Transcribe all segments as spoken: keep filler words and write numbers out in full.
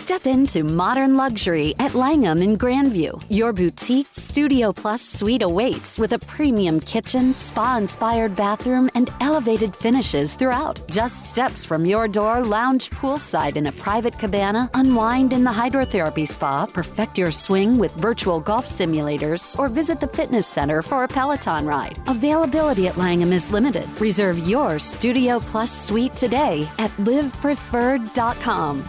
Step into modern luxury at Langham in Grandview. Your boutique Studio Plus suite awaits with a premium kitchen, spa-inspired bathroom, and elevated finishes throughout. Just steps from your door, lounge poolside in a private cabana, unwind in the hydrotherapy spa, perfect your swing with virtual golf simulators, or visit the fitness center for a Peloton ride. Availability at Langham is limited. Reserve your Studio Plus suite today at live preferred dot com.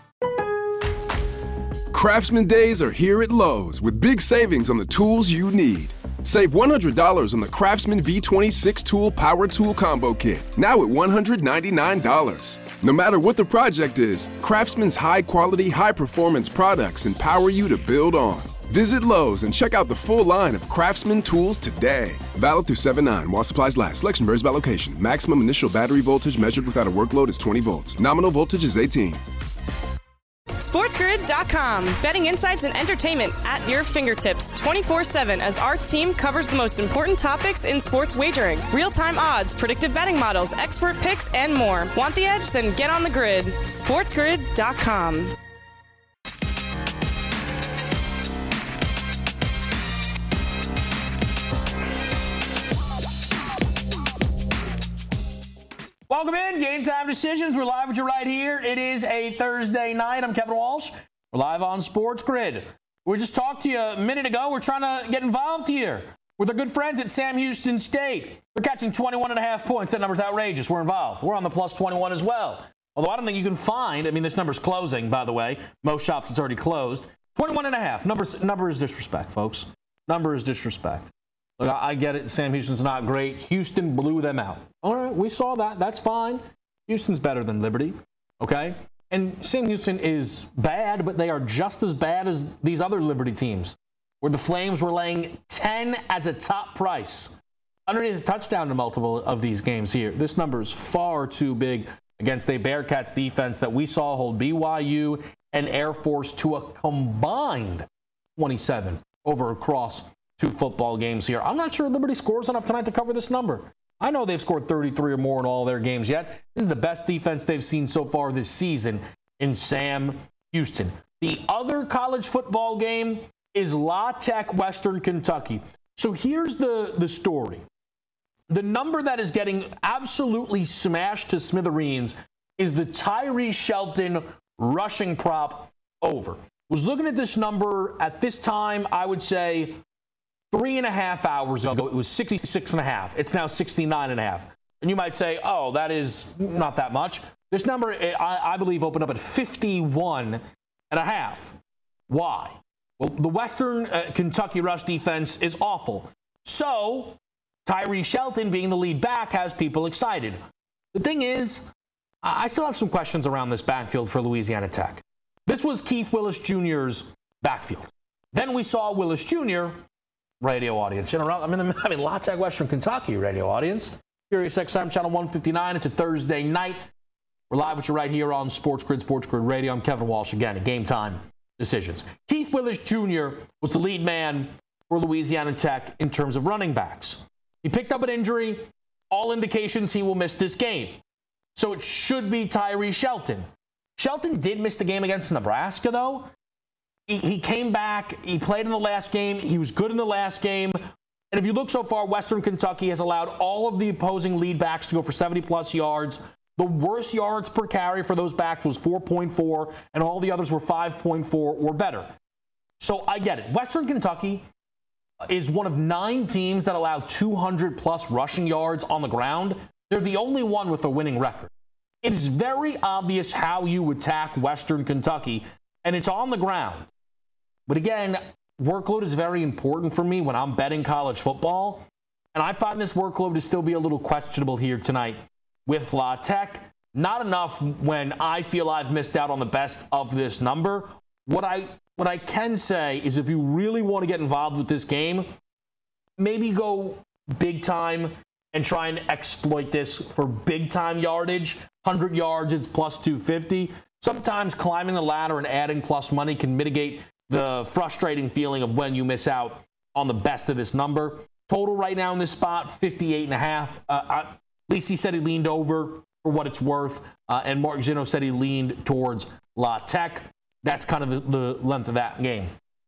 Craftsman Days are here at Lowe's with big savings on the tools you need. Save one hundred dollars on the Craftsman V twenty-six Tool Power Tool Combo Kit, now at one hundred ninety-nine dollars. No matter what the project is, Craftsman's high-quality, high-performance products empower you to build on. Visit Lowe's and check out the full line of Craftsman tools today. Valid through seven nine while supplies last. Selection varies by location. Maximum initial battery voltage measured without a workload is twenty volts. Nominal voltage is eighteen. SportsGrid dot com. Betting insights and entertainment at your fingertips twenty-four seven as our team covers the most important topics in sports wagering. Real-time odds, predictive betting models, expert picks, and more. Want the edge? Then get on the grid. SportsGrid dot com. Welcome in, Game Time Decisions. We're live with you right here. It is a Thursday night. I'm Kevin Walsh. We're live on Sports Grid. We just talked to you a minute ago. We're trying to get involved here with our good friends at Sam Houston State. We're catching twenty-one and a half points. That number's outrageous. We're involved. We're on the plus twenty-one as well. Although I don't think you can find, I mean, this number's closing, by the way. Most shops, it's already closed. twenty-one and a half. Numbers, number is disrespect, folks. Number is disrespect. Look, I get it. Sam Houston's not great. Houston blew them out. All right, we saw that. That's fine. Houston's better than Liberty, okay? And Sam Houston is bad, but they are just as bad as these other Liberty teams, where the Flames were laying ten as a top price. Underneath the touchdown to multiple of these games here. This number is far too big against a Bearcats defense that we saw hold B Y U and Air Force to a combined twenty-seven over across two football games here. I'm not sure Liberty scores enough tonight to cover this number. I know they've scored thirty-three or more in all their games yet. This is the best defense they've seen so far this season in Sam Houston. The other college football game is La Tech, Western Kentucky. So here's the, the story. The number that is getting absolutely smashed to smithereens is the Tyree Shelton rushing prop over. Was looking at this number at this time, I would say, Three and a half hours ago, it was sixty-six and a half. It's now sixty-nine and a half. And you might say, oh, that is not that much. This number, I, I believe, opened up at fifty-one and a half. Why? Well, the Western uh, Kentucky rush defense is awful. So Tyree Shelton, being the lead back, has people excited. The thing is, I still have some questions around this backfield for Louisiana Tech. This was Keith Willis Junior's backfield. Then we saw Willis Junior radio audience. In a, I mean, I mean, La Tech, Western Kentucky radio audience. Sirius X M channel one fifty-nine. It's a Thursday night. We're live with you right here on Sports Grid, Sports Grid Radio. I'm Kevin Walsh again at Game Time Decisions. Keith Willis Junior was the lead man for Louisiana Tech in terms of running backs. He picked up an injury. All indications he will miss this game. So it should be Tyree Shelton. Shelton did miss the game against Nebraska, though. He, he came back. He played in the last game. He was good in the last game. And if you look so far, Western Kentucky has allowed all of the opposing lead backs to go for seventy-plus yards. The worst yards per carry for those backs was four point four, and all the others were five point four or better. So I get it. Western Kentucky is one of nine teams that allow two hundred plus rushing yards on the ground. They're the only one with a winning record. It is very obvious how you attack Western Kentucky, and it's on the ground. But again, workload is very important for me when I'm betting college football, and I find this workload to still be a little questionable here tonight with La Tech. Not enough when I feel I've missed out on the best of this number. What I what I can say is if you really want to get involved with this game, maybe go big time and try and exploit this for big time yardage. one hundred yards, it's plus two fifty. Sometimes climbing the ladder and adding plus money can mitigate the frustrating feeling of when you miss out on the best of this number. Total right now in this spot, fifty-eight and a half. Uh, I, Lisi said he leaned over for what it's worth, uh, and Mark Zino said he leaned towards La Tech. That's kind of the, the length of that game.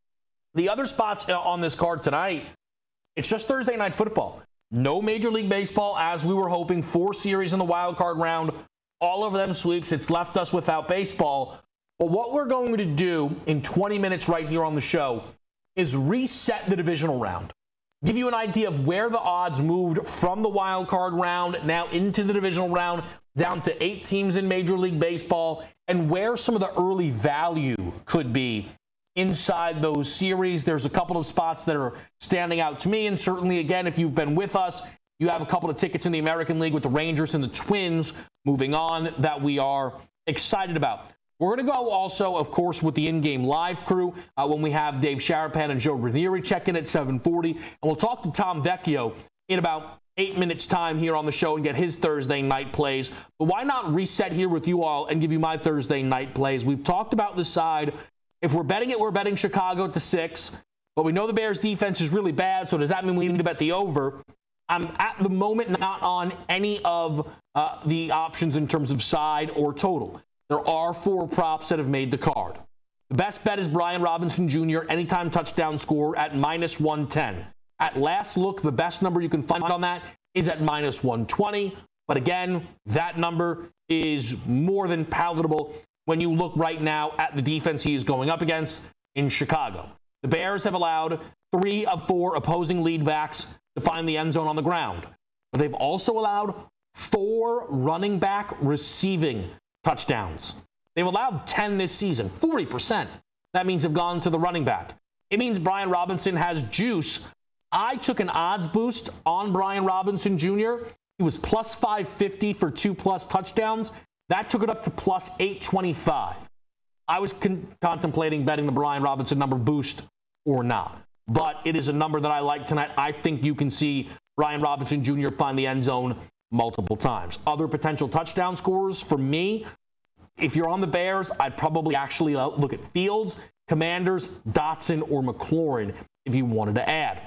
The other spots on this card tonight, it's just Thursday night football. No Major League Baseball, as we were hoping. Four series in the wild card round. All of them sweeps. It's left us without baseball. But what we're going to do in twenty minutes right here on the show is reset the divisional round. Give you an idea of where the odds moved from the wild card round now into the divisional round, down to eight teams in Major League Baseball, and where some of the early value could be inside those series. There's a couple of spots that are standing out to me, and certainly, again, if you've been with us, you have a couple of tickets in the American League with the Rangers and the Twins moving on that we are excited about. We're going to go also, of course, with the in-game live crew uh, when we have Dave Sharapan and Joe Ranieri check in at seven forty. And we'll talk to Tom Vecchio in about eight minutes' time here on the show and get his Thursday night plays. But why not reset here with you all and give you my Thursday night plays? We've talked about the side. If we're betting it, we're betting Chicago at the six. But we know the Bears' defense is really bad, so does that mean we need to bet the over? I'm at the moment not on any of uh, the options in terms of side or total. There are four props that have made the card. The best bet is Brian Robinson Junior anytime touchdown score at minus one ten. At last look, the best number you can find on that is at minus one twenty. But again, that number is more than palatable when you look right now at the defense he is going up against in Chicago. The Bears have allowed three of four opposing lead backs to find the end zone on the ground. But they've also allowed four running back receiving touchdowns. They've allowed ten this season, forty percent. That means they've gone to the running back. It means Brian Robinson has juice. I took an odds boost on Brian Robinson Junior He was plus five fifty for two plus touchdowns. That took it up to plus eight twenty-five. I was con- contemplating betting the Brian Robinson number boost or not. But it is a number that I like tonight. I think you can see Brian Robinson Junior find the end zone multiple times. Other potential touchdown scorers for me, if you're on the Bears, I'd probably actually look at Fields, Commanders, Dotson, or McLaurin if you wanted to add.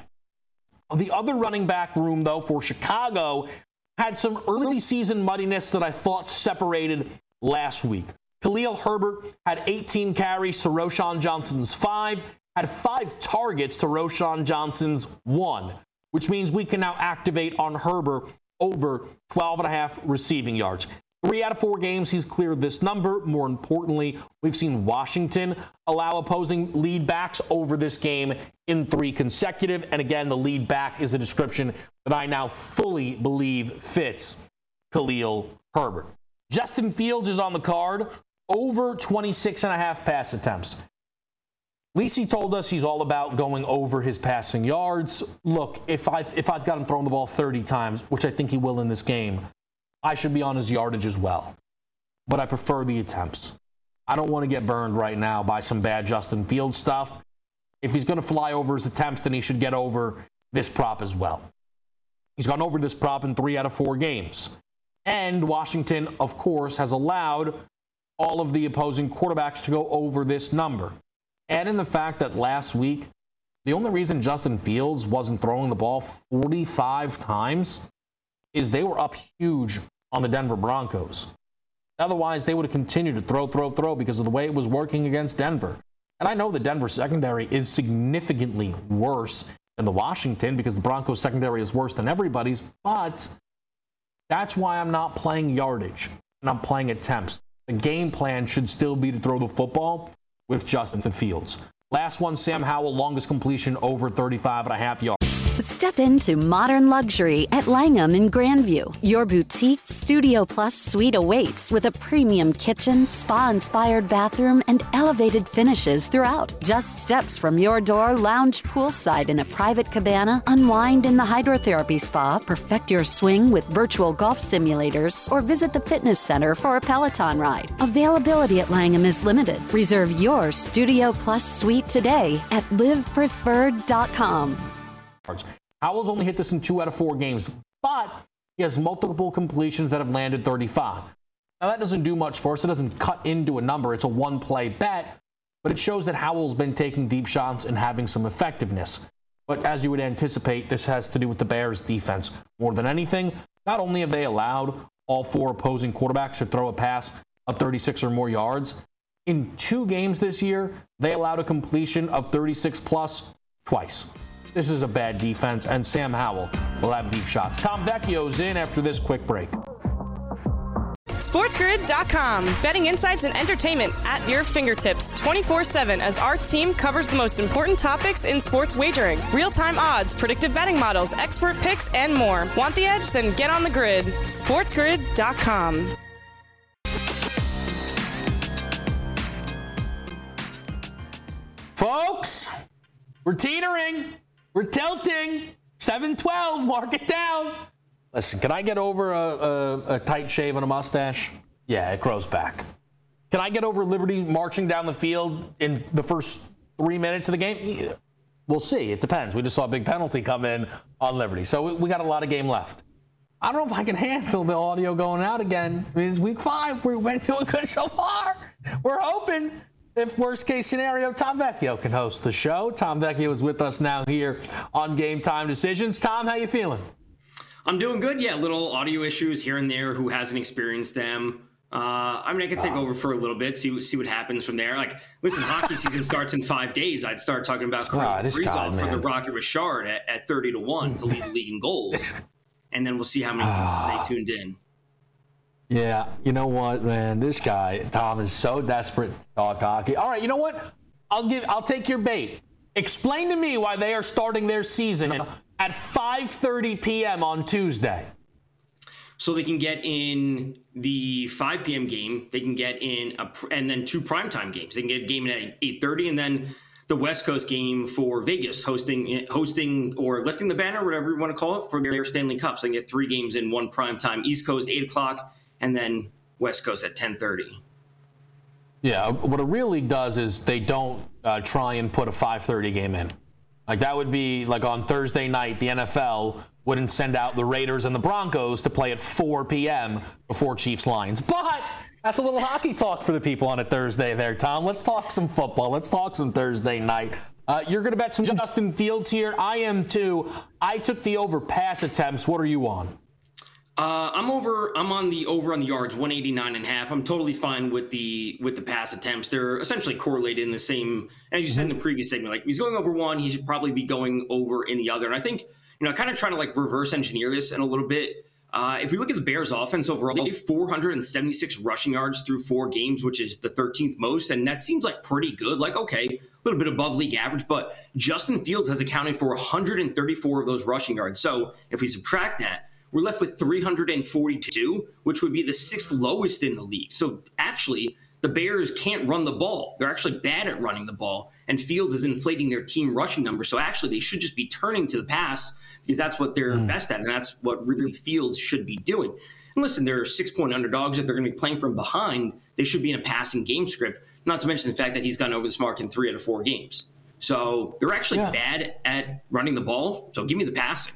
The other running back room, though, for Chicago had some early season muddiness that I thought separated last week. Khalil Herbert had eighteen carries to Roschon Johnson's five, had five targets to Roschon Johnson's one, which means we can now activate on Herbert over twelve and a half receiving yards. Three out of four games, he's cleared this number. More importantly, we've seen Washington allow opposing lead backs over this game in three consecutive. And again, the lead back is a description that I now fully believe fits Khalil Herbert. Justin Fields is on the card, over twenty-six and a half pass attempts. Lisi told us he's all about going over his passing yards. Look, if I've, if I've got him throwing the ball thirty times, which I think he will in this game, I should be on his yardage as well. But I prefer the attempts. I don't want to get burned right now by some bad Justin Fields stuff. If he's going to fly over his attempts, then he should get over this prop as well. He's gone over this prop in three out of four games. And Washington, of course, has allowed all of the opposing quarterbacks to go over this number. Add in the fact that last week, the only reason Justin Fields wasn't throwing the ball forty-five times is they were up huge on the Denver Broncos. Otherwise, they would have continued to throw, throw, throw because of the way it was working against Denver. And I know the Denver secondary is significantly worse than the Washington because the Broncos secondary is worse than everybody's, but that's why I'm not playing yardage and I'm playing attempts. The game plan should still be to throw the football with Justin Fields. Last one, Sam Howell, longest completion over thirty-five and a half yards. Step into modern luxury at Langham in Grandview. Your boutique Studio Plus suite awaits with a premium kitchen, spa-inspired bathroom, and elevated finishes throughout. Just steps from your door, lounge poolside in a private cabana, unwind in the hydrotherapy spa, perfect your swing with virtual golf simulators, or visit the fitness center for a Peloton ride. Availability at Langham is limited. Reserve your Studio Plus suite today at live preferred dot com. Howell's only hit this in two out of four games, but he has multiple completions that have landed thirty-five. Now, that doesn't do much for us. It doesn't cut into a number. It's a one-play bet, but it shows that Howell's been taking deep shots and having some effectiveness. But as you would anticipate, this has to do with the Bears' defense more than anything. Not only have they allowed all four opposing quarterbacks to throw a pass of thirty-six or more yards, In two games this year, they allowed a completion of thirty-six plus twice. This is a bad defense, and Sam Howell will have deep shots. Tom Vecchio's in after this quick break. SportsGrid dot com. Betting insights and entertainment at your fingertips twenty-four seven as our team covers the most important topics in sports wagering. Real-time odds, predictive betting models, expert picks, and more. Want the edge? Then get on the grid. SportsGrid dot com. Folks, we're teetering. We're tilting. seven twelve, mark it down. Listen, can I get over a, a, a tight shave and a mustache? Yeah, it grows back. Can I get over Liberty marching down the field in the first three minutes of the game? Yeah. We'll see. It depends. We just saw a big penalty come in on Liberty. So we, we got a lot of game left. I don't know if I can handle the audio going out again. I mean, it's week five. We went doing good so far. We're hoping. If worst case scenario, Tom Vecchio can host the show. Tom Vecchio is with us now here on Game Time Decisions. Tom, how you feeling? I'm doing good. Yeah, little audio issues here and there. Who hasn't experienced them? Uh, I mean, I could take uh, over for a little bit, see see what happens from there. Like, listen, hockey season starts in five days. I'd start talking about Kirill Kaprizov for the Rocket Richard at, at thirty to one to lead the league in goals, and then we'll see how many people stay tuned in. Yeah, you know what, man? This guy, Tom, is so desperate to talk hockey. All right, you know what? I'll give. I'll take your bait. Explain to me why they are starting their season at five thirty p.m. on Tuesday. So they can get in the five p.m. game. They can get in a, and then two primetime games. They can get a game at eight thirty, and then the West Coast game for Vegas, hosting, hosting or lifting the banner, whatever you want to call it, for their Stanley Cup. So they can get three games in one primetime. East Coast eight o'clock. And then West Coast at ten thirty. Yeah, what it really does is they don't uh, try and put a five thirty game in. Like, that would be like on Thursday night, the N F L wouldn't send out the Raiders and the Broncos to play at four p.m. before Chiefs Lions. But that's a little hockey talk for the people on a Thursday there, Tom. Let's talk some football. Let's talk some Thursday night. Uh, you're going to bet some Justin Fields here. I am too. I took the over pass attempts. What are you on? Uh, I'm over. I'm on the over on the yards, one eighty-nine and a half. I'm totally fine with the with the pass attempts. They're essentially correlated in the same. As you said in the previous segment, like, he's going over one, he should probably be going over in the other. And I think, you know, kind of trying to like reverse engineer this in a little bit. Uh, if we look at the Bears' offense overall, they have four hundred seventy-six rushing yards through four games, which is the thirteenth most, and that seems like pretty good. Like, okay, a little bit above league average, but Justin Fields has accounted for one hundred thirty-four of those rushing yards. So if we subtract that, we're left with three hundred forty-two, which would be the sixth lowest in the league. So actually, the Bears can't run the ball. They're actually bad at running the ball, and Fields is inflating their team rushing numbers. So actually, they should just be turning to the pass because that's what they're mm. best at, and that's what really Fields should be doing. And listen, they're six-point underdogs. If they're going to be playing from behind, they should be in a passing game script, not to mention the fact that he's gone over this mark in three out of four games. So they're actually yeah. bad at running the ball, so give me the passing.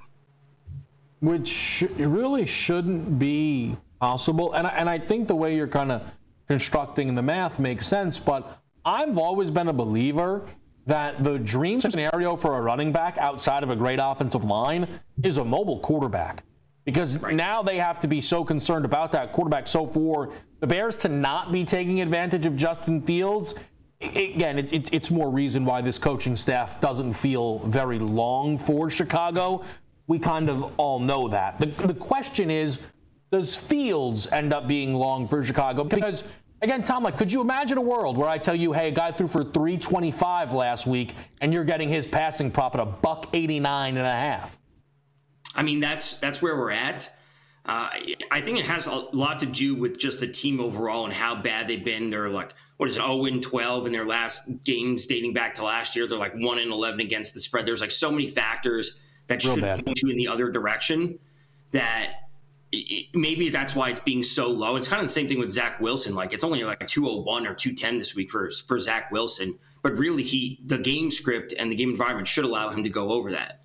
Which really shouldn't be possible. And I, and I think the way you're kind of constructing the math makes sense, but I've always been a believer that the dream scenario for a running back outside of a great offensive line is a mobile quarterback. Because right. now they have to be so concerned about that quarterback. So for the Bears to not be taking advantage of Justin Fields, again, it, it, it's more reason why this coaching staff doesn't feel very long for Chicago. We kind of all know that. The, the question is, does Fields end up being long for Chicago? Because, again, Tom, like, could you imagine a world where I tell you, hey, a guy threw for three twenty-five last week, and you're getting his passing prop at a buck eighty-nine and a half? I mean, that's that's where we're at. Uh, I think it has a lot to do with just the team overall and how bad they've been. They're like, what is it, oh and twelve in their last games dating back to last year. They're like one and eleven against the spread. There's like so many factors that should point you in the other direction that it, maybe that's why it's being so low. It's kind of the same thing with Zach Wilson. Like, it's only like a two oh one or two ten this week for, for Zach Wilson. But really, he the game script and the game environment should allow him to go over that.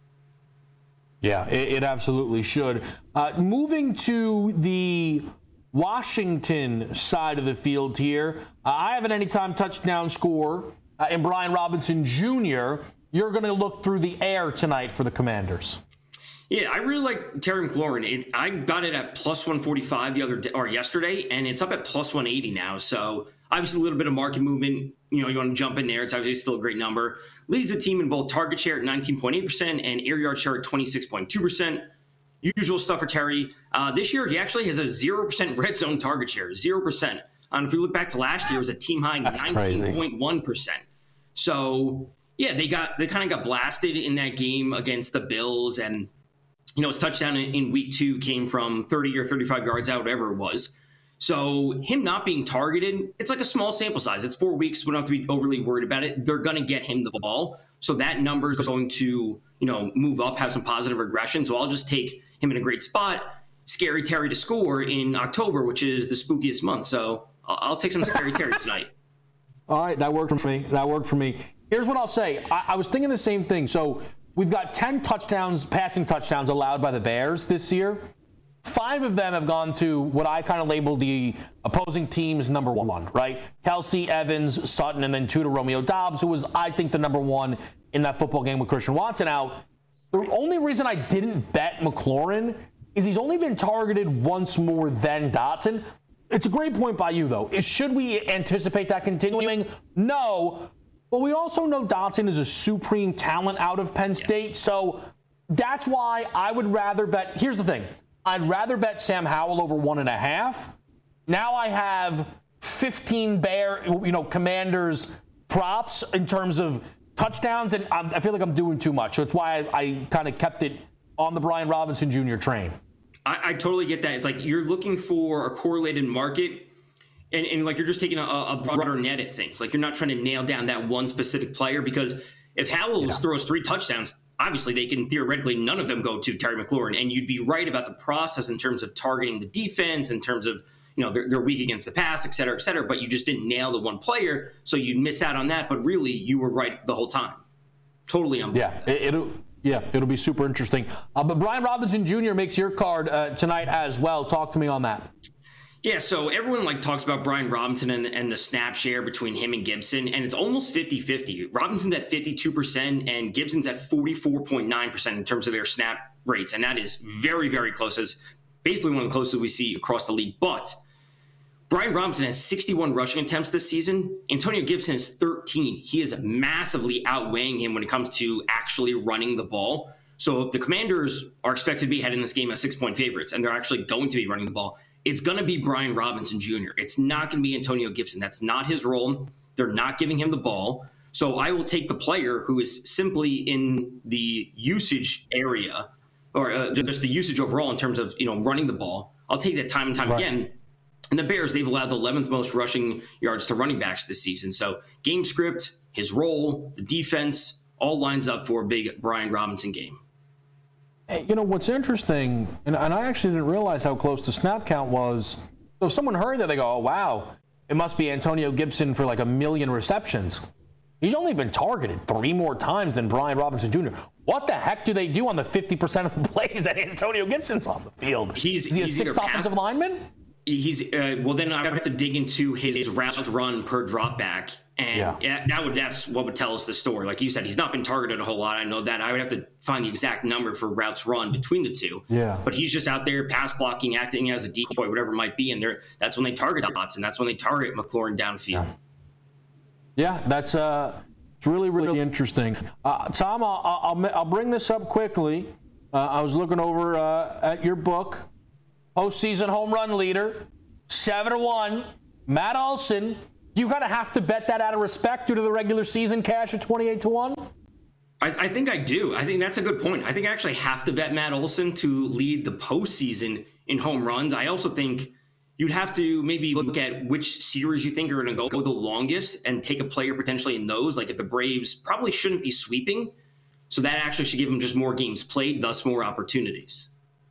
Yeah, it, it absolutely should. Uh, moving to the Washington side of the field here, uh, I have an anytime touchdown score uh, in Brian Robinson Junior You're going to look through the air tonight for the Commanders. Yeah, I really like Terry McLaurin. It, I got it at plus one forty-five the other day, or yesterday, and it's up at plus one eighty now. So Obviously, a little bit of market movement. You know, you want to jump in there. It's obviously still a great number. Leads the team in both target share at nineteen point eight percent and air yard share at twenty-six point two percent. Usual stuff for Terry. Uh, this year, he actually has a zero percent red zone target share, zero percent. And if we look back to last year, it was a team high nineteen point one percent. So, yeah, they got they kind of got blasted in that game against the Bills. And, you know, his touchdown in, in week two came from thirty or thirty-five yards out, whatever it was. So him not being targeted, it's like a small sample size. It's four weeks. We don't have to be overly worried about it. They're going to get him the ball. So that number is going to, you know, move up, have some positive regression. So I'll just take him in a great spot. Scary Terry to score in October, which is the spookiest month. So I'll, I'll take some Scary Terry tonight. All right, that worked for me. That worked for me. Here's what I'll say. I, I was thinking the same thing. So we've got ten touchdowns, passing touchdowns allowed by the Bears this year. Five of them have gone to what I kind of labeled the opposing team's number one, right? Kelsey, Evans, Sutton, and then two to Romeo Doubs, who was, I think, the number one in that football game with Christian Watson out. The only reason I didn't bet McLaurin is he's only been targeted once more than Dotson. It's a great point by you, though. Is, should we anticipate that continuing? No. But we also know Dotson is a supreme talent out of Penn State. So that's why I would rather bet. Here's the thing. I'd rather bet Sam Howell over one and a half. Now I have fifteen Bear, you know, Commanders props in terms of touchdowns, and I'm, I feel like I'm doing too much. So that's why I, I kind of kept it on the Brian Robinson Junior train. I, I totally get that. It's like you're looking for a correlated market, and, and like you're just taking a, a broader net at things. Like you're not trying to nail down that one specific player, because if Howell yeah. throws three touchdowns, obviously they can theoretically, none of them go to Terry McLaurin. And you'd be right about the process in terms of targeting the defense, in terms of, you know, they're, they're weak against the pass, et cetera, et cetera. But you just didn't nail the one player, so you'd miss out on that. But really, you were right the whole time. Totally on board. Yeah, it, it'll yeah, it'll be super interesting. Uh, but Brian Robinson Junior makes your card uh, tonight as well. Talk to me on that. Yeah, so everyone like talks about Brian Robinson and, and the snap share between him and Gibson, and it's almost fifty-fifty. Robinson's at fifty-two percent and Gibson's at forty-four point nine percent in terms of their snap rates, and that is very, very close. It's basically one of the closest we see across the league. But Brian Robinson has sixty-one rushing attempts this season. Antonio Gibson has thirteen. He is massively outweighing him when it comes to actually running the ball. So if the Commanders are expected to be heading this game as six-point favorites, and they're actually going to be running the ball, it's going to be Brian Robinson Junior It's not going to be Antonio Gibson. That's not his role. They're not giving him the ball. So I will take the player who is simply in the usage area, or uh, just the usage overall in terms of, you know, running the ball. I'll take that time and time right. again. And the Bears, they've allowed the eleventh most rushing yards to running backs this season. So game script, his role, the defense, all lines up for a big Brian Robinson game. Hey, you know, what's interesting, and, and I actually didn't realize how close the snap count was. So if someone heard that, they go, oh, wow, it must be Antonio Gibson for like a million receptions. He's only been targeted three more times than Brian Robinson Junior What the heck do they do on the fifty percent of the plays that Antonio Gibson's on the field? He's, Is he a he's sixth offensive pass- lineman? He's uh, well. Then I have to dig into his route run per drop back, and yeah. that would that's what would tell us the story. Like you said, he's not been targeted a whole lot. I know that. I would have to find the exact number for routes run between the two. Yeah. But he's just out there pass blocking, acting as a decoy, whatever it might be, and there. That's when they target Dotson. That's when they target McLaurin downfield. Yeah, that's uh, it's really really interesting. Uh, Tom, I'll, I'll I'll bring this up quickly. Uh, I was looking over uh, at your book. Postseason home run leader, seven to one, Matt Olson. You kind of have to bet that out of respect due to the regular season cash at twenty-eight to one? I, I think I do. I think that's a good point. I think I actually have to bet Matt Olson to lead the postseason in home runs. I also think you'd have to maybe look at which series you think are going to go the longest and take a player potentially in those. Like if the Braves probably shouldn't be sweeping, so that actually should give them just more games played, thus more opportunities.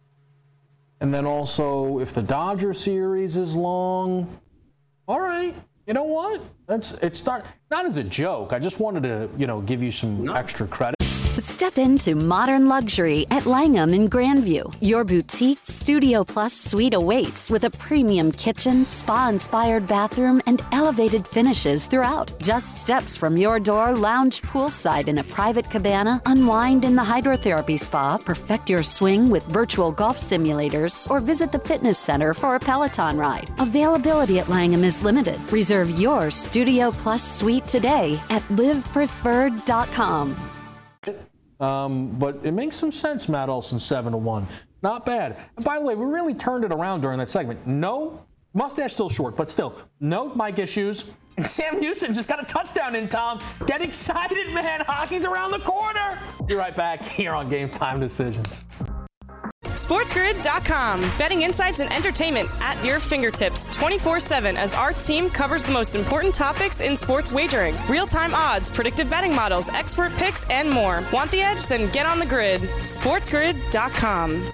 And then also, if the Dodger series is long, all right, you know what? That's it's not not as a joke. I just wanted to, you know, give you some no. extra credit. Step into modern luxury at Langham in Grandview. Your boutique Studio Plus suite awaits with a premium kitchen, spa-inspired bathroom, and elevated finishes throughout. Just steps from your door, lounge poolside in a private cabana, unwind in the hydrotherapy spa, perfect your swing with virtual golf simulators, or visit the fitness center for a Peloton ride. Availability at Langham is limited. Reserve your Studio Plus suite today at live preferred dot com. Um, but it makes some sense, Matt Olson, seven to one. Not bad. And by the way, we really turned it around during that segment. No, mustache still short, but still, no mic issues. And Sam Houston just got a touchdown in, Tom. Get excited, man. Hockey's around the corner. Be right back here on Game Time Decisions. SportsGrid dot com. Betting insights and entertainment at your fingertips twenty-four seven as our team covers the most important topics in sports wagering. Real-time odds, predictive betting models, expert picks, and more. Want the edge? Then get on the grid. SportsGrid dot com.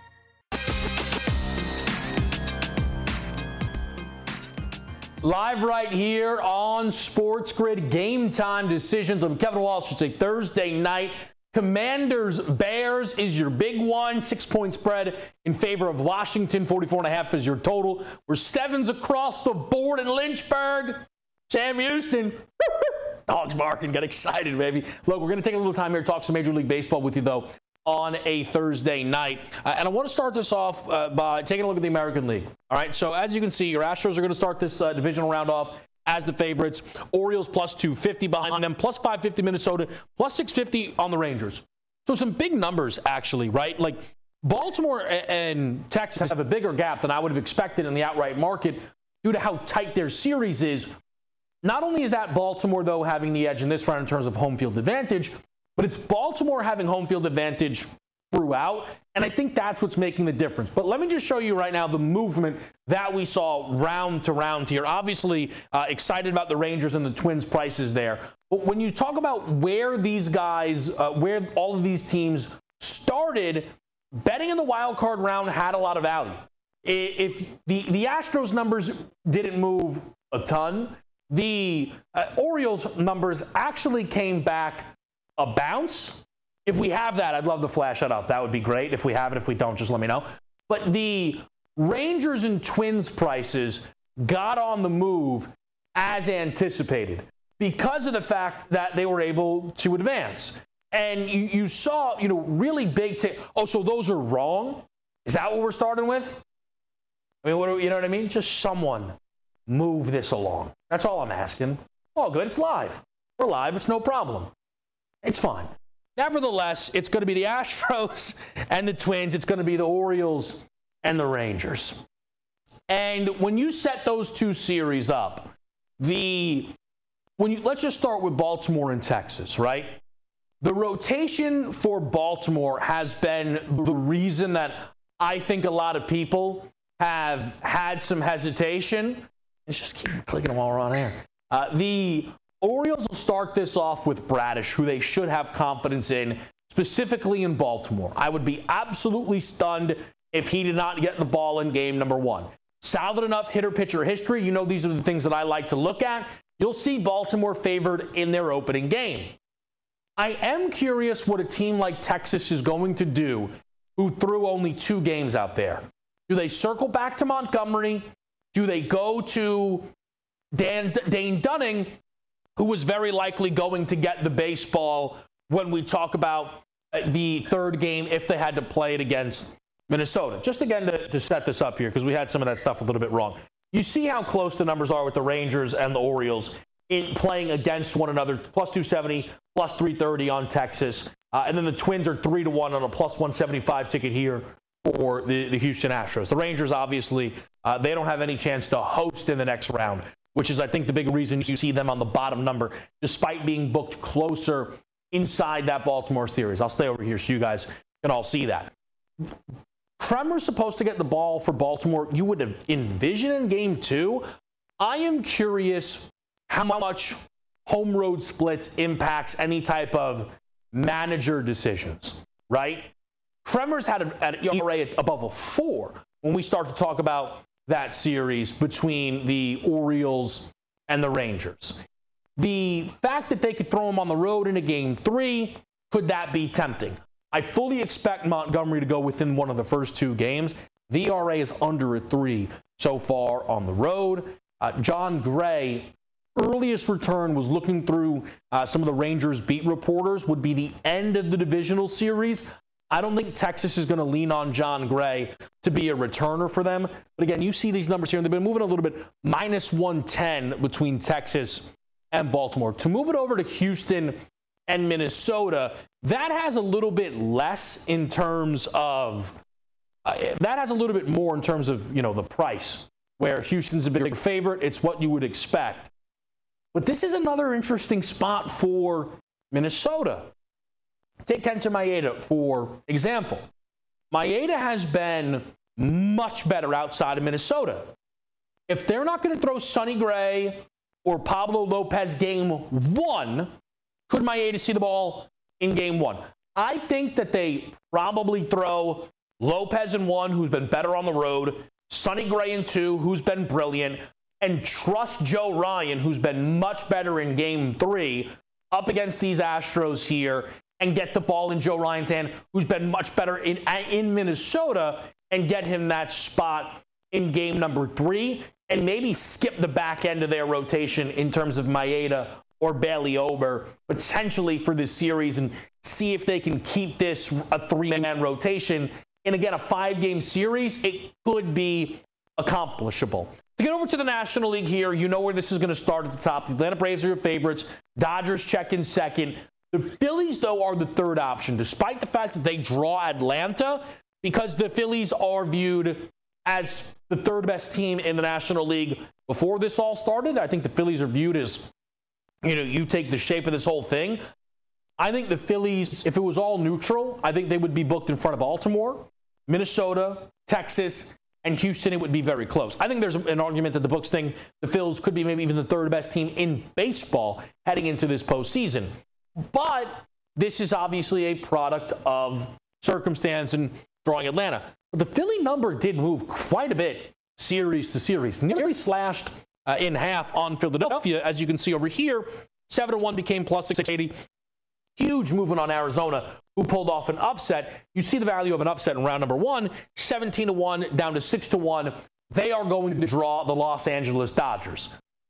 Live right here on Sports Grid, Game Time Decisions. I'm Kevin Walsh. It's a Thursday night. Commanders Bears is your big one. Six-point spread in favor of Washington. forty-four and a half is your total. We're sevens across the board in Lynchburg. Sam Houston. Dogs barking. Get excited, baby. Look, we're going to take a little time here to talk some Major League Baseball with you, though, on a Thursday night. Uh, and I want to start this off uh, by taking a look at the American League. All right, so as you can see, your Astros are going to start this uh, divisional round off as the favorites. Orioles plus two fifty behind them, plus five fifty Minnesota, plus six fifty on the Rangers. So some big numbers, actually, right? Like Baltimore and Texas have a bigger gap than I would have expected in the outright market due to how tight their series is. Not only is that Baltimore, though, having the edge in this round in terms of home field advantage, but it's Baltimore having home field advantage throughout, and I think that's what's making the difference. But let me just show you right now the movement that we saw round to round here. Obviously, uh, excited about the Rangers and the Twins prices there. But when you talk about where these guys, uh, where all of these teams started, betting in the wild card round had a lot of value. If the, the Astros numbers didn't move a ton, the uh, Orioles numbers actually came back a bounce. If we have that, I'd love to flash that up. That would be great. If we have it, if we don't, just let me know. But the Rangers and Twins prices got on the move as anticipated because of the fact that they were able to advance. And you, you saw, you know, really big t- oh, so those are wrong? Is that what we're starting with? I mean, what do, you know what I mean? Just someone move this along. That's all I'm asking. All good. It's live. We're live. It's no problem. It's fine. Nevertheless, it's going to be the Astros and the Twins. It's going to be the Orioles and the Rangers. And when you set those two series up, the when you let's just start with Baltimore and Texas, right? The rotation for Baltimore has been the reason that I think a lot of people have had some hesitation. Let's just keep clicking them while we're on air. Uh, the Orioles will start this off with Bradish, who they should have confidence in, specifically in Baltimore. I would be absolutely stunned if he did not get the ball in game number one. Solid enough hitter-pitcher history. You know these are the things that I like to look at. You'll see Baltimore favored in their opening game. I am curious what a team like Texas is going to do who threw only two games out there. Do they circle back to Montgomery? Do they go to Dan, Dane Dunning, who was very likely going to get the baseball when we talk about the third game if they had to play it against Minnesota? Just again to, to set this up here, because we had some of that stuff a little bit wrong. You see how close the numbers are with the Rangers and the Orioles in playing against one another, plus two seventy, plus three thirty on Texas. Uh, and then the Twins are three to one on a plus one seventy-five ticket here for the, the Houston Astros. The Rangers, obviously, uh, they don't have any chance to host in the next round, which is, I think, the big reason you see them on the bottom number, despite being booked closer inside that Baltimore series. I'll stay over here so you guys can all see that. Kremer's supposed to get the ball for Baltimore. You would envision in game two. I am curious how much home road splits impacts any type of manager decisions, right? Kremer's had an E R A above a four when we start to talk about that series between the Orioles and the Rangers. The fact that they could throw him on the road in a game three could that be tempting? I fully expect Montgomery to go within one of the first two games. The E R A is under a three so far on the road. Uh, John Gray, earliest return was looking through uh, some of the Rangers beat reporters, would be the end of the divisional series. I don't think Texas is going to lean on John Gray to be a returner for them. But again, you see these numbers here, and they've been moving a little bit, minus one ten between Texas and Baltimore. To move it over to Houston and Minnesota, that has a little bit less in terms of, uh, that has a little bit more in terms of, you know, the price, where Houston's a big favorite. It's what you would expect. But this is another interesting spot for Minnesota. Take Kenta Maeda, for example. Maeda has been much better outside of Minnesota. If they're not going to throw Sonny Gray or Pablo Lopez game one, could Maeda see the ball in game one? I think that they probably throw Lopez in one, who's been better on the road, Sonny Gray in two, who's been brilliant, and trust Joe Ryan, who's been much better in game three, up against these Astros here, and get the ball in Joe Ryan's hand, who's been much better in, in Minnesota, and get him that spot in game number three, and maybe skip the back end of their rotation in terms of Maeda or Bailey Ober, potentially for this series, and see if they can keep this a three-man rotation. And again, a five-game series, it could be accomplishable. To get over to the National League here, you know where this is going to start at the top. The Atlanta Braves are your favorites. Dodgers check in second. The Phillies, though, are the third option, despite the fact that they draw Atlanta, because the Phillies are viewed as the third best team in the National League. Before this all started, I think the Phillies are viewed as, you know, you take the shape of this whole thing. I think the Phillies, if it was all neutral, I think they would be booked in front of Baltimore, Minnesota, Texas, and Houston. It would be very close. I think there's an argument that the books think the Phils could be maybe even the third best team in baseball heading into this postseason. But this is obviously a product of circumstance and drawing Atlanta. But the Philly number did move quite a bit series to series, nearly slashed uh, in half on Philadelphia. As you can see over here, seven to one became plus six eighty. Huge movement on Arizona, who pulled off an upset. You see the value of an upset in round number one, seventeen to one down to six to one. They are going to draw the Los Angeles Dodgers.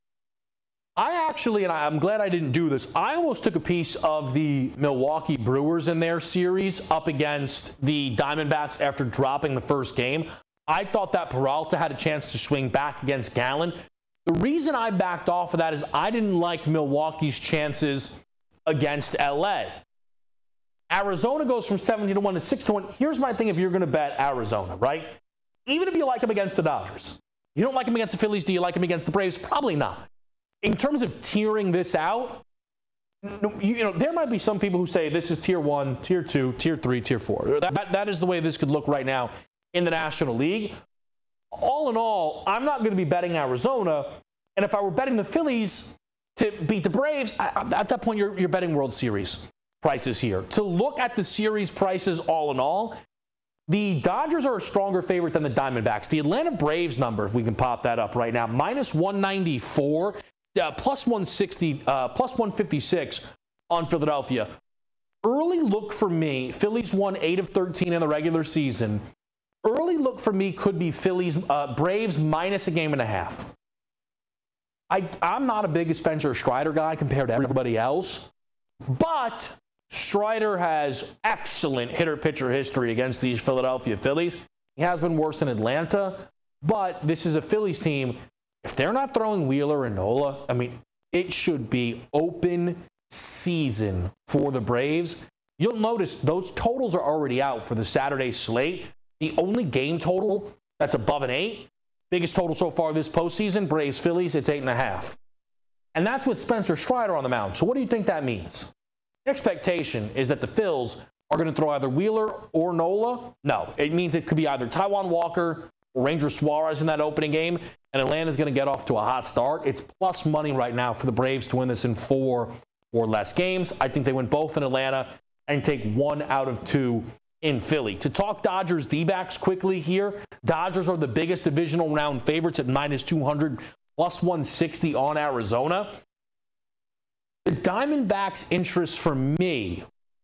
I actually, and I'm glad I didn't do this, I almost took a piece of the Milwaukee Brewers in their series up against the Diamondbacks after dropping the first game. I thought that Peralta had a chance to swing back against Gallen. The reason I backed off of that is I didn't like Milwaukee's chances against L A. Arizona goes from seventeen to one to six to one. Here's my thing if you're going to bet Arizona, right? Even if you like them against the Dodgers, you don't like them against the Phillies, do you like them against the Braves? Probably not. In terms of tiering this out, you know, there might be some people who say this is tier one, tier two, tier three, tier four. That, that is the way this could look right now in the National League. All in all, I'm not going to be betting Arizona. And if I were betting the Phillies to beat the Braves, I, at that point, you're, you're betting World Series prices here. To look at the series prices all in all, the Dodgers are a stronger favorite than the Diamondbacks. The Atlanta Braves number, if we can pop that up right now, minus one ninety-four. Uh, plus one sixty, uh, plus one fifty-six on Philadelphia. Early look for me, Phillies won eight of thirteen in the regular season. Early look for me could be Phillies, uh, Braves minus a game and a half. I, I'm not a big Spencer Strider guy compared to everybody else, but Strider has excellent hitter-pitcher history against these Philadelphia Phillies. He has been worse in Atlanta, but this is a Phillies team. If they're not throwing Wheeler and Nola, I mean, it should be open season for the Braves. You'll notice those totals are already out for the Saturday slate. The only game total that's above an eight, biggest total so far this postseason, Braves Phillies, it's eight and a half. And that's with Spencer Strider on the mound. So what do you think that means? The expectation is that the Phils are going to throw either Wheeler or Nola. No, it means it could be either Taijuan Walker or Ranger Suarez in that opening game. And Atlanta's going to get off to a hot start. It's plus money right now for the Braves to win this in four or less games. I think they win both in Atlanta and take one out of two in Philly. To talk Dodgers D-backs quickly here, Dodgers are the biggest divisional round favorites at minus two hundred, plus one sixty on Arizona. The Diamondbacks' interest for me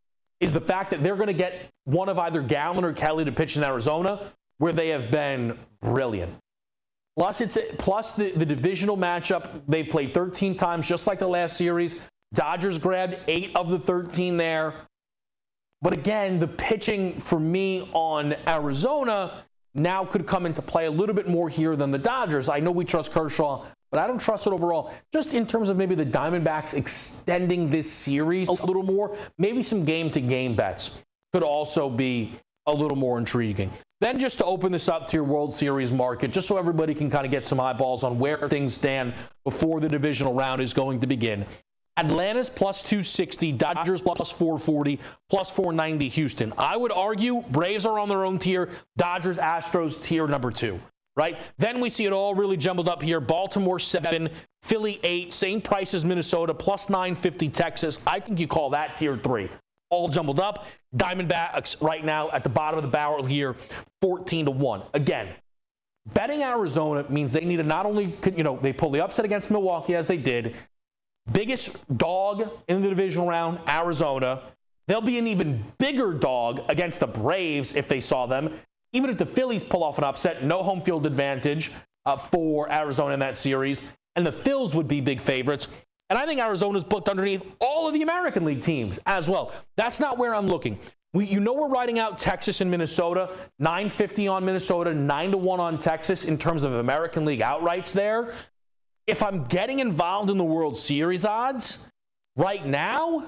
is the fact that they're going to get one of either Gallen or Kelly to pitch in Arizona, where they have been brilliant. Plus, it's plus the, the divisional matchup. They've played thirteen times, just like the last series. Dodgers grabbed eight of the thirteen there. But again, the pitching for me on Arizona now could come into play a little bit more here than the Dodgers. I know we trust Kershaw, but I don't trust it overall. Just in terms of maybe the Diamondbacks extending this series a little more, maybe some game-to-game bets could also be a little more intriguing. Then just to open this up to your World Series market, just so everybody can kind of get some eyeballs on where things stand before the divisional round is going to begin. Atlanta's plus two sixty, Dodgers plus four forty, plus four ninety Houston. I would argue Braves are on their own tier, Dodgers, Astros tier number two, right? Then we see it all really jumbled up here. Baltimore seven, Philly eight, same price as Minnesota, plus nine fifty Texas. I think you call that tier three. All jumbled up. Diamondbacks right now at the bottom of the barrel here, fourteen to one. Again, betting Arizona means they need to not only, you know, they pull the upset against Milwaukee as they did. Biggest dog in the divisional round, Arizona. They'll be an even bigger dog against the Braves if they saw them. Even if the Phillies pull off an upset, no home field advantage uh, for Arizona in that series. And the Phils would be big favorites. And I think Arizona's booked underneath all of the American League teams as well. That's not where I'm looking. We, you know we're riding out Texas and Minnesota. nine fifty on Minnesota, nine to one on Texas in terms of American League outrights there. If I'm getting involved in the World Series odds right now,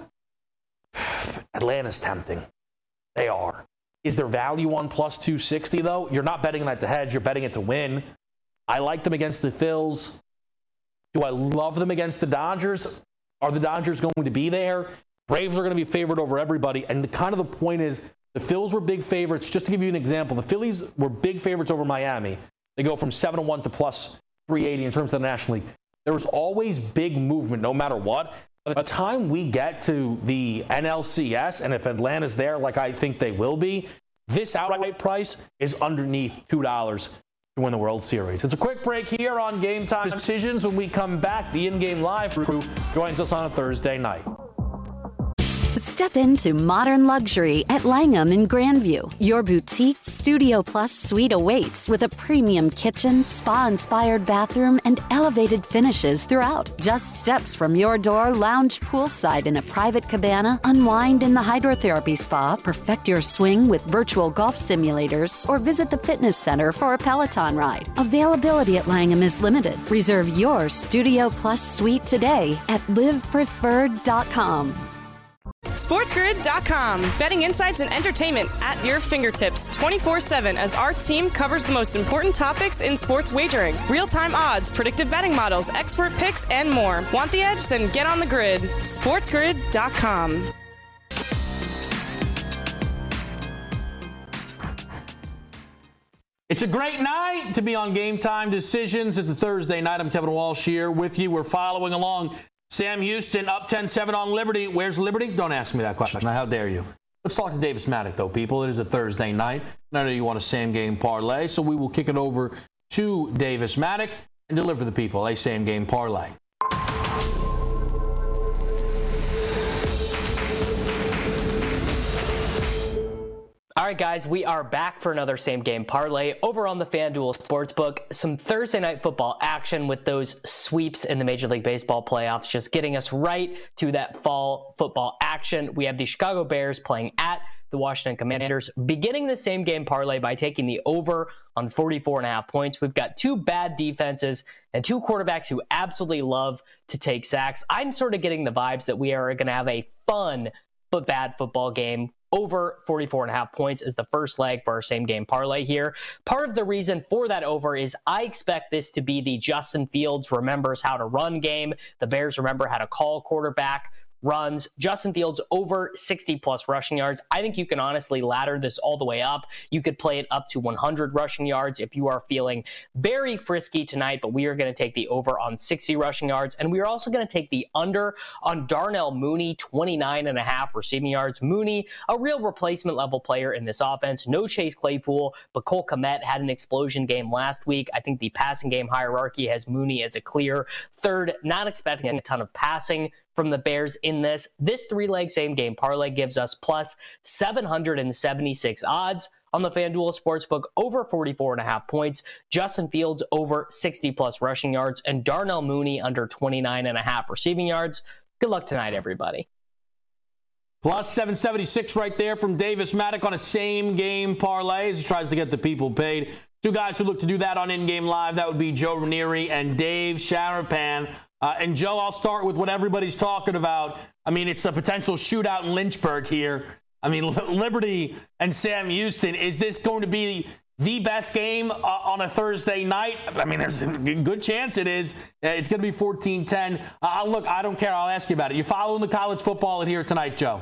Atlanta's tempting. They are. Is there value on plus two sixty, though? You're not betting that to hedge. You're betting it to win. I like them against the Phils. Do I love them against the Dodgers? Are the Dodgers going to be there? Braves are going to be favored over everybody. And the kind of the point is, the Phils were big favorites. Just to give you an example, the Phillies were big favorites over Miami. They go from seven to one to plus three eighty in terms of the National League. There was always big movement no matter what. By the time we get to the N L C S, and if Atlanta's there like I think they will be, this outright price is underneath two dollars to win the World Series. It's a quick break here on Game Time Decisions. When we come back, the in-game live crew joins us on a Thursday night. Step into modern luxury at Langham in Grandview. Your boutique Studio Plus suite awaits with a premium kitchen, spa-inspired bathroom, and elevated finishes throughout. Just steps from your door, lounge poolside in a private cabana, unwind in the hydrotherapy spa, perfect your swing with virtual golf simulators, or visit the fitness center for a Peloton ride. Availability at Langham is limited. Reserve your Studio Plus suite today at live preferred dot com. SportsGrid dot com. Betting insights and entertainment at your fingertips twenty-four seven as our team covers the most important topics in sports wagering. Real-time odds, predictive betting models, expert picks, and more. Want the edge? Then get on the grid. SportsGrid dot com. It's a great night to be on Game Time Decisions. It's a Thursday night. I'm Kevin Walsh here with you. We're following along. Sam Houston up ten seven on Liberty. Where's Liberty? Don't ask me that question. How dare you? Let's talk to Davis Maddock, though, people. It is a Thursday night. And I know you want a same-game parlay, so we will kick it over to Davis Maddock and deliver the people a same-game parlay. All right, guys, we are back for another same-game parlay over on the FanDuel Sportsbook. Some Thursday night football action with those sweeps in the Major League Baseball playoffs, just getting us right to that fall football action. We have the Chicago Bears playing at the Washington Commanders, beginning the same-game parlay by taking the over on forty-four and a half points. We've got two bad defenses and two quarterbacks who absolutely love to take sacks. I'm sort of getting the vibes that we are going to have a fun but bad football game. Over forty-four and a half points is the first leg for our same game parlay here. Part of the reason for that over is I expect this to be the Justin Fields remembers how to run game. The Bears remember how to call quarterback runs. Justin Fields over sixty plus rushing yards. I think you can honestly ladder this all the way up. You could play it up to one hundred rushing yards if you are feeling very frisky tonight, but we are going to take the over on sixty rushing yards. And we are also going to take the under on Darnell Mooney, twenty-nine and a half receiving yards. Mooney, a real replacement level player in this offense. No Chase Claypool, but Cole Kmet had an explosion game last week. I think the passing game hierarchy has Mooney as a clear third, not expecting a ton of passing from the Bears in this. This three-leg same-game parlay gives us plus seven hundred seventy-six odds on the FanDuel Sportsbook, over forty-four and a half points. Justin Fields over sixty-plus rushing yards, and Darnell Mooney under twenty-nine and a half receiving yards. Good luck tonight, everybody. Plus seven seventy-six right there from Davis Maddock on a same-game parlay as he tries to get the people paid. Two guys who look to do that on In-Game Live, that would be Joe Ranieri and Dave Sharapan. Uh, and, Joe, I'll start with what everybody's talking about. I mean, it's a potential shootout in Lynchburg here. I mean, Liberty and Sam Houston, is this going to be the best game uh, on a Thursday night? I mean, there's a good chance it is. It's going to be fourteen ten. Uh, look, I don't care. I'll ask you about it. You following the college football here tonight, Joe?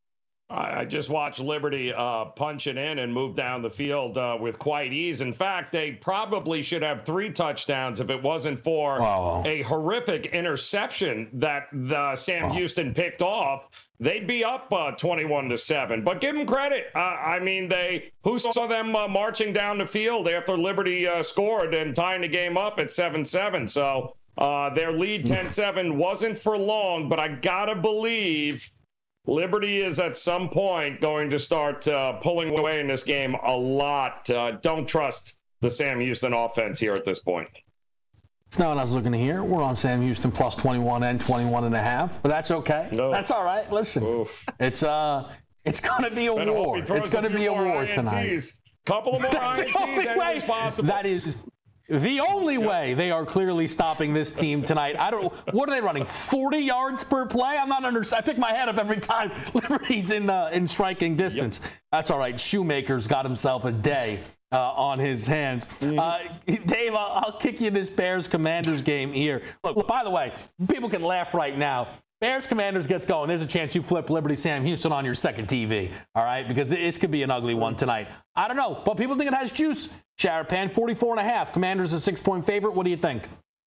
I just watched Liberty uh, punch it in and move down the field uh, with quite ease. In fact, they probably should have three touchdowns if it wasn't for oh. a horrific interception that the Sam oh. Houston picked off. They'd be up uh, twenty-one to seven. But give them credit. Uh, I mean, they who saw them uh, marching down the field after Liberty uh, scored and tying the game up at seven seven. So uh, their lead ten seven wasn't for long, but I gotta believe Liberty is at some point going to start uh, pulling away in this game a lot. Uh, don't trust the Sam Houston offense here at this point. It's not what I was looking to hear. We're on Sam Houston plus twenty-one and twenty-one and a half, but that's okay. No. That's all right. Listen, Oof. it's uh, it's going to be a Better war. It's going to be a war I N Ts. tonight. Couple of more That's I N Ts. the only way. Possible. That is the only yep. way they are clearly stopping this team tonight. I don't. What are they running? forty yards per play? I'm not under. I pick my head up every time Liberty's in uh, in striking distance. Yep. That's all right. Shoemaker's got himself a day uh, on his hands. Mm-hmm. Uh, Dave, I'll, I'll kick you this Bears Commanders game here. Look, by the way, people can laugh right now. Bears Commanders gets going. There's a chance you flip Liberty Sam Houston on your second T V, all right? Because this could be an ugly one tonight. I don't know, but people think it has juice. Sharapan, forty-four and a half. Commanders a six-point favorite. What do you think?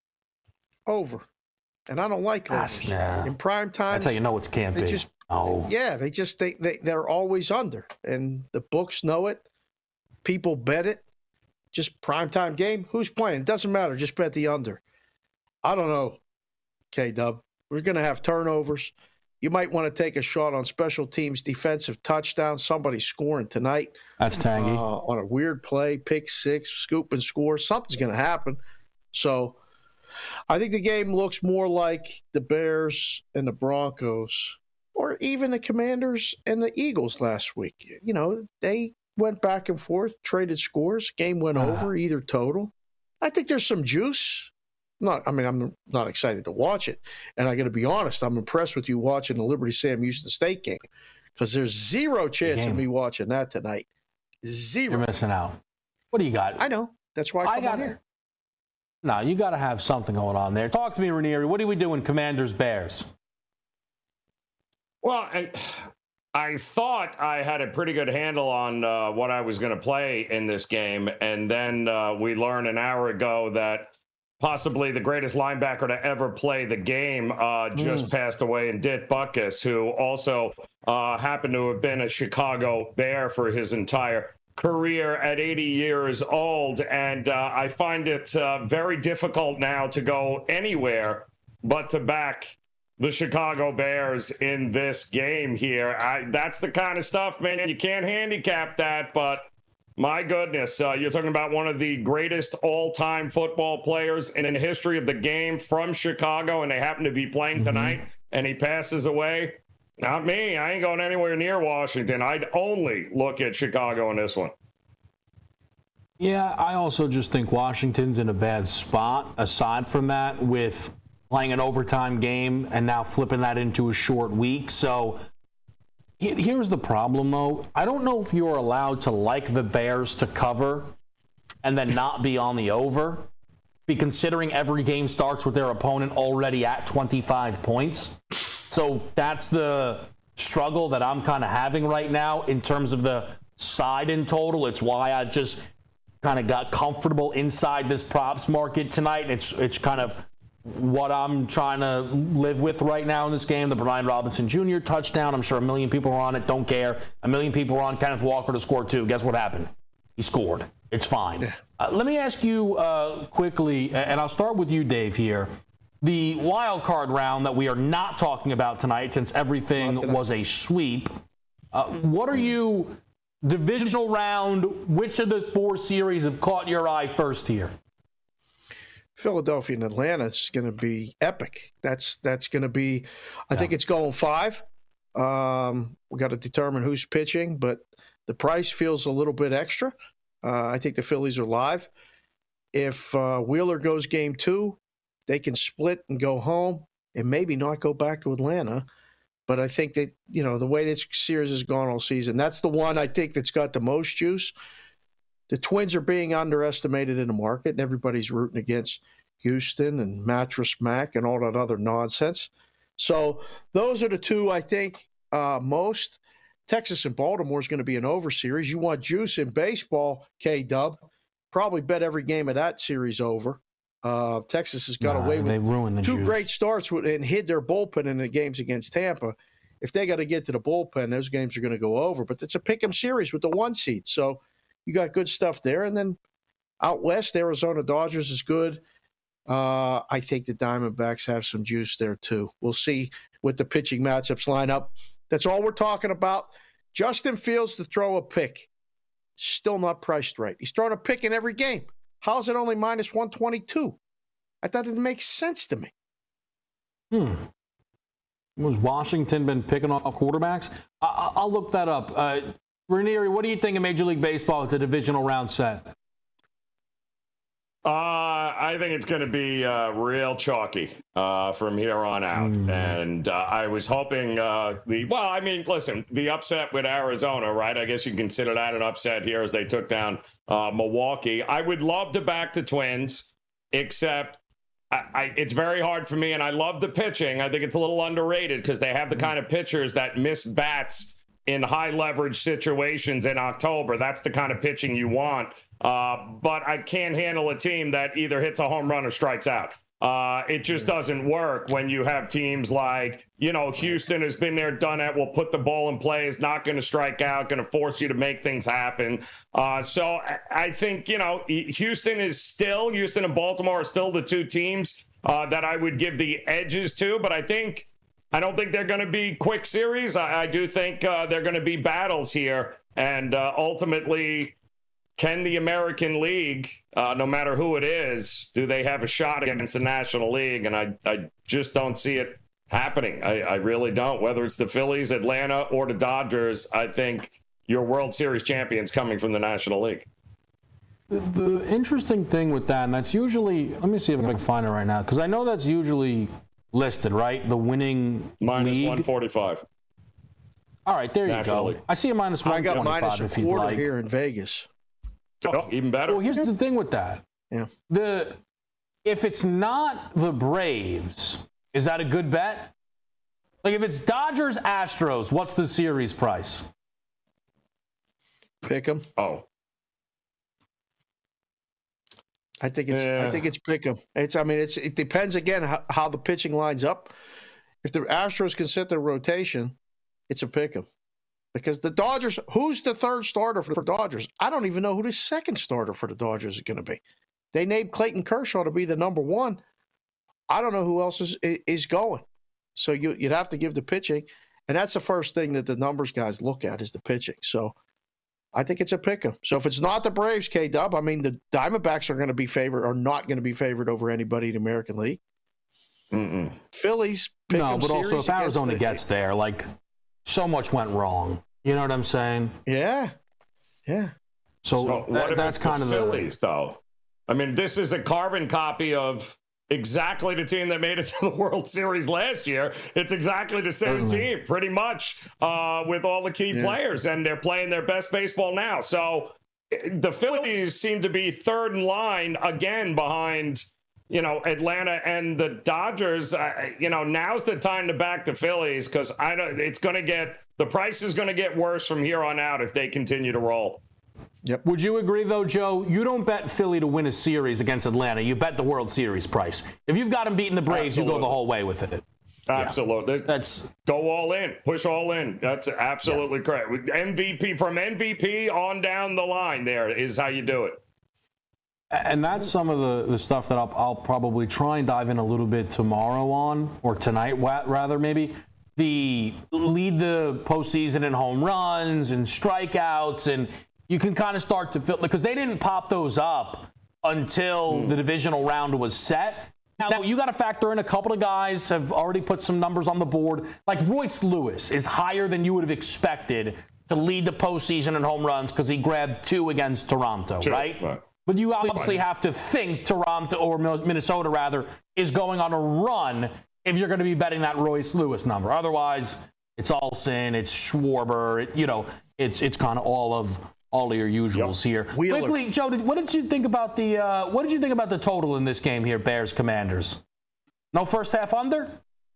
Over. And I don't like overs. Nah. In prime time. That's how you know it's can't be. Just, oh. Yeah, they just, they, they, they're always under. And the books know it. People bet it. Just primetime game. Who's playing? It doesn't matter. Just bet the under. I don't know, K-Dub. We're going to have turnovers. You might want to take a shot on special teams defensive touchdown. Somebody scoring tonight. That's tangy. Uh, on a weird play, pick six, scoop and score. Something's going to happen. So I think the game looks more like the Bears and the Broncos, or even the Commanders and the Eagles last week. You know, they went back and forth, traded scores. Game went uh. over, either total. I think there's some juice. Not, I mean, I'm not excited to watch it. And I got to be honest, I'm impressed with you watching the Liberty Sam Houston State game, because there's zero chance of me watching that tonight. Zero. You're missing out. What do you got? I know. That's why I, I come got on here. No, you got to have something going on there. Talk to me, Ranieri. What are we doing, Commanders Bears? Well, I, I thought I had a pretty good handle on uh, what I was going to play in this game, and then uh, we learned an hour ago that possibly the greatest linebacker to ever play the game uh, just mm. passed away in Dick Butkus, who also uh, happened to have been a Chicago Bear for his entire career at eighty years old. And uh, I find it uh, very difficult now to go anywhere but to back the Chicago Bears in this game here. I, that's the kind of stuff, man, you can't handicap that, but my goodness, uh, you're talking about one of the greatest all-time football players in the history of the game from Chicago, and they happen to be playing tonight, mm-hmm. and he passes away. Not me. I ain't going anywhere near Washington. I'd only look at Chicago in this one. Yeah, I also just think Washington's in a bad spot, aside from that, with playing an overtime game and now flipping that into a short week. So here's the problem, though. I don't know if you're allowed to like the Bears to cover and then not be on the over, be considering every game starts with their opponent already at twenty-five points. So that's the struggle that I'm kind of having right now in terms of the side in total. It's why I just kind of got comfortable inside this props market tonight. It's it's kind of what I'm trying to live with right now in this game. The Brian Robinson Junior touchdown. I'm sure a million people are on it. Don't care. A million people are on Kenneth Walker to score too. Guess what happened? He scored. It's fine. Yeah. Uh, let me ask you uh, quickly, and I'll start with you, Dave, here. the wild card round that we are not talking about tonight since everything was a sweep. Uh, what are you, divisional round, which of the four series have caught your eye first here? Philadelphia and Atlanta is going to be epic. That's that's going to be, I yeah. think it's going five. Um, we got to determine who's pitching, but the price feels a little bit extra. Uh, I think the Phillies are live. If uh, Wheeler goes game two, they can split and go home and maybe not go back to Atlanta. But I think that, you know, the way this series has gone all season, that's the one I think that's got the most juice. The Twins are being underestimated in the market, and everybody's rooting against Houston and Mattress Mac and all that other nonsense. So those are the two I think uh, most. Texas and Baltimore is going to be an over series. You want juice in baseball, K-Dub. Probably bet every game of that series over. Uh, Texas has got nah, away with the two juice. great starts with, and hid their bullpen in the games against Tampa. If they got to get to the bullpen, those games are going to go over. But it's a pick'em series with the one seed. So you got good stuff there. And then out west, Arizona Dodgers is good. Uh, I think the Diamondbacks have some juice there too. We'll see what the pitching matchups line up. That's all we're talking about. Justin Fields to throw a pick. Still not priced right. He's throwing a pick in every game. How is it only minus one twenty-two? I thought it makes sense to me. Hmm. Was Washington been picking off quarterbacks? I- I'll look that up. Uh, Ranieri, what do you think of Major League Baseball with the divisional round set? Uh, I think it's going to be uh, real chalky uh, from here on out. Mm. And uh, I was hoping uh, the, well, I mean, listen, the upset with Arizona, right? I guess you can consider that an upset here as they took down uh, Milwaukee. I would love to back the Twins, except I, I, it's very hard for me. And I love the pitching. I think it's a little underrated because they have the kind of pitchers that miss bats in high leverage situations in October. That's the kind of pitching you want. Uh, but I can't handle a team that either hits a home run or strikes out. Uh, it just doesn't work when you have teams like, you know, Houston has been there, done that, will put the ball in play, is not going to strike out, going to force you to make things happen. Uh, so I think, you know, Houston is still, Houston and Baltimore are still the two teams uh, that I would give the edges to. But I think, I don't think they're going to be quick series. I, I do think uh, they're going to be battles here. And uh, ultimately, can the American League, uh, no matter who it is, do they have a shot against the National League? And I, I just don't see it happening. I, I really don't. Whether it's the Phillies, Atlanta, or the Dodgers, I think your World Series champions coming from the National League. The, the interesting thing with that, and that's usually, let me see if I can find it right now, because I know that's usually listed, right? The winning minus league. one forty-five. All right, there National you go. League. I see a minus one twenty-five. I got minus a if you'd quarter like. here in Vegas. Oh, even better. Well, here's the thing with that. Yeah. The if it's not the Braves, is that a good bet? Like if it's Dodgers Astros, what's the series price? Pick 'em. Oh. I think it's. Yeah. I think it's pick 'em. It's. I mean, it's. It depends again how, how the pitching lines up. If the Astros can set their rotation, it's a pick 'em. Because the Dodgers, who's the third starter for the Dodgers? I don't even know who the second starter for the Dodgers is going to be. They named Clayton Kershaw to be the number one. I don't know who else is is going. So you, you'd have to give the pitching, and that's the first thing that the numbers guys look at is the pitching. So I think it's a pick 'em. So if it's not the Braves, K-Dub, I mean the Diamondbacks are going to be favored, are not going to be favored over anybody in the American League. Mm-mm. Phillies, pick 'em no, but also if Arizona the, gets there, like. So much went wrong. You know what I'm saying? Yeah, yeah. So, so that, what if that's it's kind the of Phillies, the... though. I mean, this is a carbon copy of exactly the team that made it to the World Series last year. It's exactly the same Certainly. team, pretty much, uh, with all the key Yeah. players, and they're playing their best baseball now. So the Phillies seem to be third in line again behind, you know, Atlanta and the Dodgers. Uh, you know, now's the time to back the Phillies because I don't. It's going to get the price is going to get worse from here on out if they continue to roll. Yep. Would you agree, though, Joe? You don't bet Philly to win a series against Atlanta. You bet the World Series price. If you've got them beating the Braves, Absolutely. you go the whole way with it. Absolutely. Yeah. That's go all in, push all in. That's absolutely yeah. correct. M V P from M V P on down the line. There is how you do it. And that's some of the, the stuff that I'll, I'll probably try and dive in a little bit tomorrow on, or tonight rather maybe. The lead the postseason in home runs and strikeouts, and you can kind of start to feel, because they didn't pop those up until mm. the divisional round was set. Now, now you got to factor in a couple of guys have already put some numbers on the board. Like Royce Lewis is higher than you would have expected to lead the postseason in home runs because he grabbed two against Toronto, sure, right? right? But you obviously have to think Toronto, or Minnesota rather, is going on a run if you're going to be betting that Royce Lewis number. Otherwise, it's Olsen, it's Schwarber, it, you know, it's it's kind of all of all of your usuals yep. here. Wheeler. Quickly, Joe, did, what did you think about the uh, what did you think about the total in this game here, Bears Commanders? No first half under?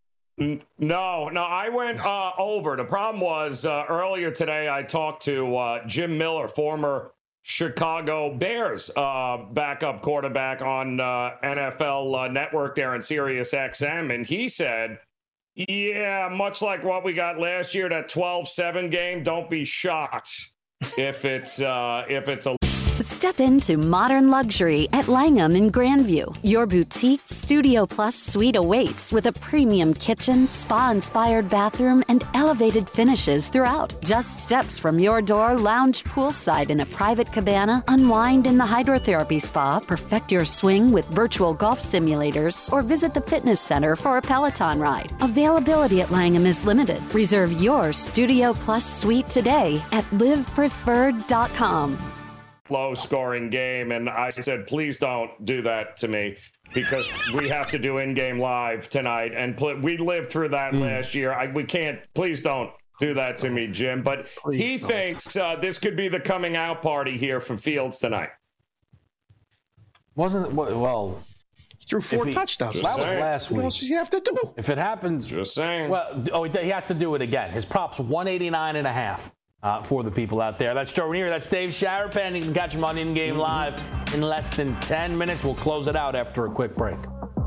No, no, I went uh, over. The problem was uh, earlier today I talked to uh, Jim Miller, former Chicago Bears uh, backup quarterback on uh, N F L uh, Network there in Sirius X M, and he said, yeah, much like what we got last year, that twelve seven game, don't be shocked if it's uh, if it's a Step into modern luxury at Langham in Grandview. Your boutique Studio Plus suite awaits with a premium kitchen, spa-inspired bathroom, and elevated finishes throughout. Just steps from your door, lounge poolside in a private cabana, unwind in the hydrotherapy spa, perfect your swing with virtual golf simulators, or visit the fitness center for a Peloton ride. Availability at Langham is limited. Reserve your Studio Plus suite today at live preferred dot com. Low scoring game, and I said, please don't do that to me, because we have to do in-game live tonight, and pl- we lived through that mm. last year. I, we can't, please don't do that to me, Jim. But please he don't. thinks uh, this could be the coming out party here for Fields tonight. Wasn't it, well, he threw four he, touchdowns. That was last week. What else does he have to do? If it happens, just saying. Well, oh, he has to do it again. His props one eighty-nine and a half. Uh, for the people out there. That's Joe Ranieri. That's Dave Sharapan. You can catch him on In-Game Live in less than ten minutes. We'll close it out after a quick break.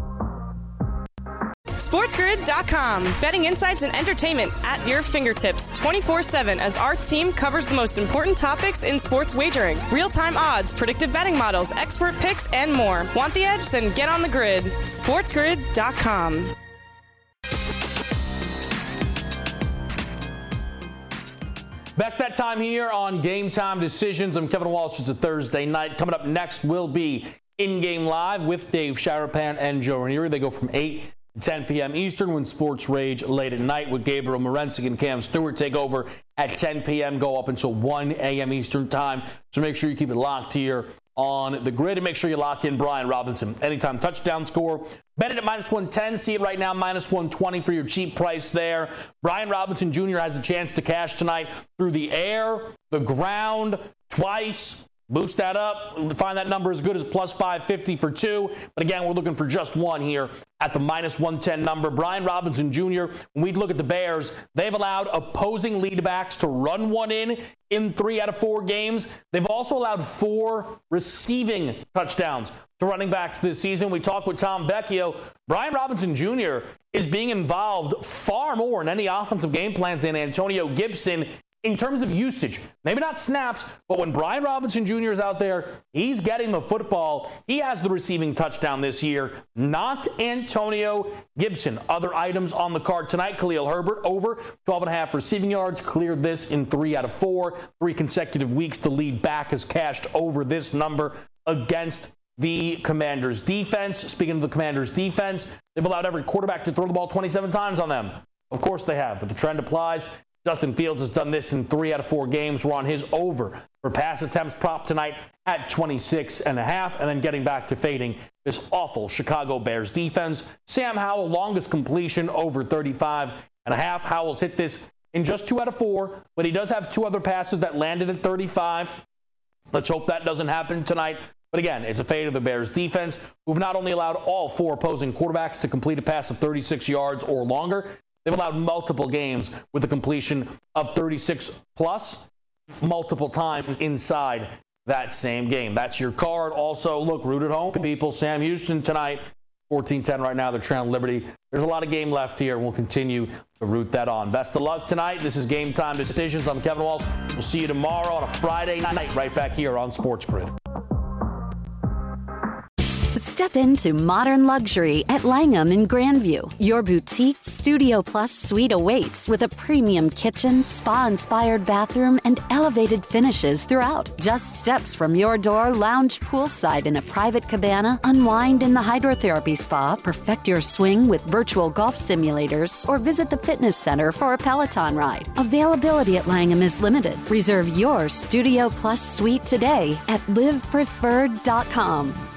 SportsGrid dot com. Betting insights and entertainment at your fingertips twenty-four seven as our team covers the most important topics in sports wagering. Real-time odds, predictive betting models, expert picks, and more. Want the edge? Then get on the grid. SportsGrid dot com. Best bet time here on Game Time Decisions. I'm Kevin Walsh. It's a Thursday night. Coming up next will be In-Game Live with Dave Sharapan and Joe Ranieri. They go from eight to ten p.m. Eastern when Sports Rage late at night with Gabriel Morency and Cam Stewart take over at ten p.m. Go up until one a.m. Eastern time. So make sure you keep it locked here on the grid, and make sure you lock in Brian Robinson. Anytime touchdown score. Bet it at minus one ten. See it right now, minus one twenty for your cheap price there. Brian Robinson Junior has a chance to cash tonight through the air, the ground, twice. Boost that up. Find that number as good as plus five fifty for two. But again, we're looking for just one here at the minus one ten number. Brian Robinson Junior, when we look at the Bears, they've allowed opposing leadbacks to run one in in three out of four games. They've also allowed four receiving touchdowns to running backs this season. We talked with Tom Vecchio. Brian Robinson Junior is being involved far more in any offensive game plans than Antonio Gibson in terms of usage. Maybe not snaps, but when Brian Robinson Junior is out there, he's getting the football. He has the receiving touchdown this year, not Antonio Gibson. Other items on the card tonight, Khalil Herbert over twelve and a half receiving yards, cleared this in three out of four. Three consecutive weeks, the lead back has cashed over this number against the Commanders' defense. Speaking of the Commanders' defense, they've allowed every quarterback to throw the ball twenty-seven times on them. Of course they have, but the trend applies. Justin Fields has done this in three out of four games. We're on his over for pass attempts prop tonight at twenty-six and a half, and then getting back to fading this awful Chicago Bears defense. Sam Howell, longest completion, over thirty-five and a half. Howell's hit this in just two out of four, but he does have two other passes that landed at thirty-five. Let's hope that doesn't happen tonight. But again, it's a fade of the Bears defense, who've not only allowed all four opposing quarterbacks to complete a pass of thirty-six yards or longer, they've allowed multiple games with a completion of thirty-six plus, multiple times inside that same game. That's your card. Also, look, root at home, people. Sam Houston tonight, fourteen ten right now. They're trailing Liberty. There's a lot of game left here. We'll continue to root that on. Best of luck tonight. This is Game Time Decisions. I'm Kevin Walsh. We'll see you tomorrow on a Friday night right back here on Sports Grid. Step into modern luxury at Langham in Grandview. Your boutique Studio Plus suite awaits with a premium kitchen, spa-inspired bathroom, and elevated finishes throughout. Just steps from your door, lounge poolside in a private cabana, unwind in the hydrotherapy spa, perfect your swing with virtual golf simulators, or visit the fitness center for a Peloton ride. Availability at Langham is limited. Reserve your Studio Plus suite today at live preferred dot com.